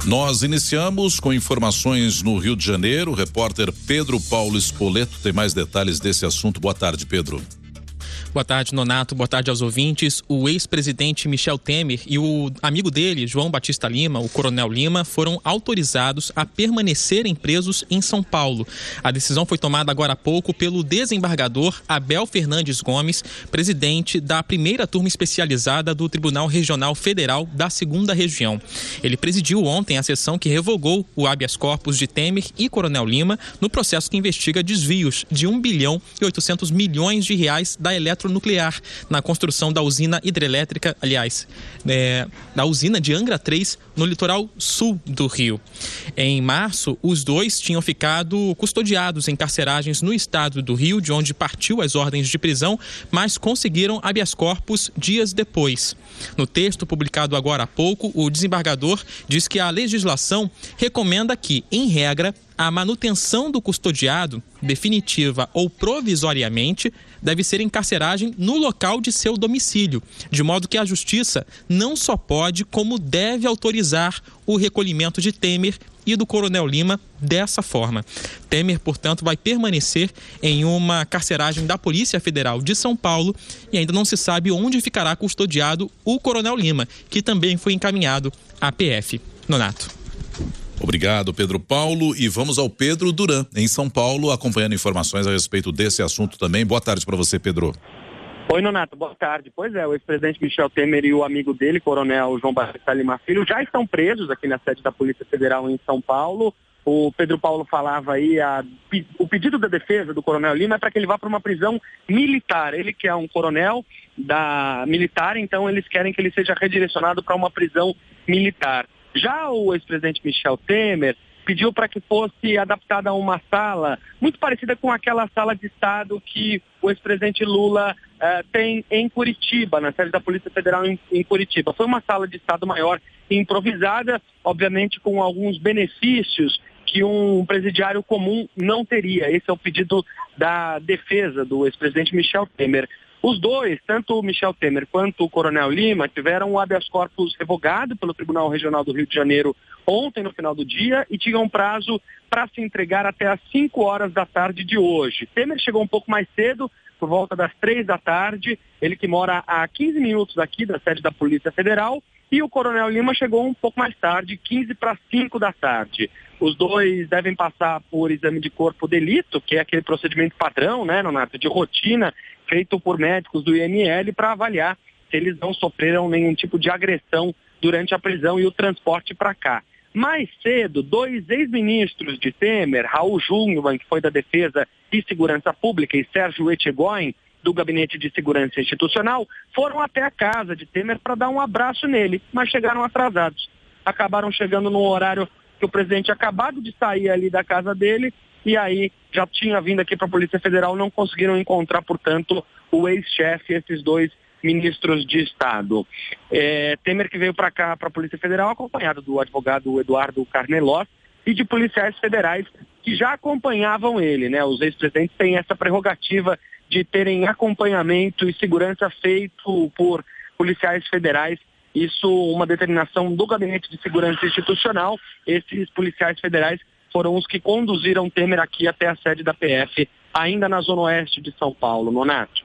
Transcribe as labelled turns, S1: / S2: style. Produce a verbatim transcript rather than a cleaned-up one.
S1: Nós iniciamos com informações no Rio de Janeiro. O repórter Pedro Paulo Spoleto tem mais detalhes desse assunto. Boa tarde, Pedro.
S2: Boa tarde, Nonato. Boa tarde aos ouvintes. O ex-presidente Michel Temer e o amigo dele, João Batista Lima, o Coronel Lima, foram autorizados a permanecerem presos em São Paulo. A decisão foi tomada agora há pouco pelo desembargador Abel Fernandes Gomes, presidente da primeira turma especializada do Tribunal Regional Federal da segunda Região. Ele presidiu ontem a sessão que revogou o habeas corpus de Temer e Coronel Lima no processo que investiga desvios de um bilhão e oitocentos milhões de reais da Eletronuclear na construção da usina hidrelétrica, aliás, é, da usina de Angra três, no litoral sul do Rio. Em março, os dois tinham ficado custodiados em carceragens no estado do Rio, de onde partiu as ordens de prisão, mas conseguiram habeas corpus dias depois. No texto publicado agora há pouco, o desembargador diz que a legislação recomenda que, em regra, a manutenção do custodiado, definitiva ou provisoriamente, deve ser encarceragem no local de seu domicílio, de modo que a Justiça não só pode, como deve autorizar o recolhimento de Temer e do Coronel Lima dessa forma. Temer, portanto, vai permanecer em uma carceragem da Polícia Federal de São Paulo e ainda não se sabe onde ficará custodiado o Coronel Lima, que também foi encaminhado à P F. Nonato.
S1: Obrigado, Pedro Paulo. E vamos ao Pedro Duran, em São Paulo, acompanhando informações a respeito desse assunto também. Boa tarde para você, Pedro.
S3: Oi, Nonato, boa tarde. Pois é, o ex-presidente Michel Temer e o amigo dele, coronel João Batista Lima Filho, já estão presos aqui na sede da Polícia Federal em São Paulo. O Pedro Paulo falava aí, a, o pedido da defesa do coronel Lima é para que ele vá para uma prisão militar. Ele que é um coronel da militar, então eles querem que ele seja redirecionado para uma prisão militar. Já o ex-presidente Michel Temer pediu para que fosse adaptada a uma sala muito parecida com aquela sala de Estado que o ex-presidente Lula eh, tem em Curitiba, na sede da Polícia Federal em, em Curitiba. Foi uma sala de Estado maior improvisada, obviamente com alguns benefícios que um presidiário comum não teria. Esse é o pedido da defesa do ex-presidente Michel Temer. Os dois, tanto o Michel Temer quanto o Coronel Lima, tiveram o habeas corpus revogado pelo Tribunal Regional do Rio de Janeiro ontem, no final do dia, e tinham um prazo para se entregar até às cinco horas da tarde de hoje. Temer chegou um pouco mais cedo, por volta das três da tarde, ele que mora a quinze minutos daqui da sede da Polícia Federal, e o Coronel Lima chegou um pouco mais tarde, quinze para cinco da tarde. Os dois devem passar por exame de corpo de delito, que é aquele procedimento padrão, né, Nonato, de rotina, feito por médicos do I M L para avaliar se eles não sofreram nenhum tipo de agressão durante a prisão e o transporte para cá. Mais cedo, dois ex-ministros de Temer, Raul Jungmann, que foi da Defesa e Segurança Pública, e Sérgio Etchegoyen, do Gabinete de Segurança Institucional, foram até a casa de Temer para dar um abraço nele, mas chegaram atrasados. Acabaram chegando no horário que o presidente tinha acabado de sair ali da casa dele, e aí já tinha vindo aqui para a Polícia Federal, não conseguiram encontrar, portanto, o ex-chefe, esses dois ministros de Estado. É, Temer que veio para cá, para a Polícia Federal, acompanhado do advogado Eduardo Carnelós e de policiais federais que já acompanhavam ele, né? Os ex-presidentes têm essa prerrogativa de terem acompanhamento e segurança feito por policiais federais. Isso, uma determinação do Gabinete de Segurança Institucional. Esses policiais federais foram os que conduziram Temer aqui até a sede da P F, ainda na zona oeste de São Paulo. Nonato.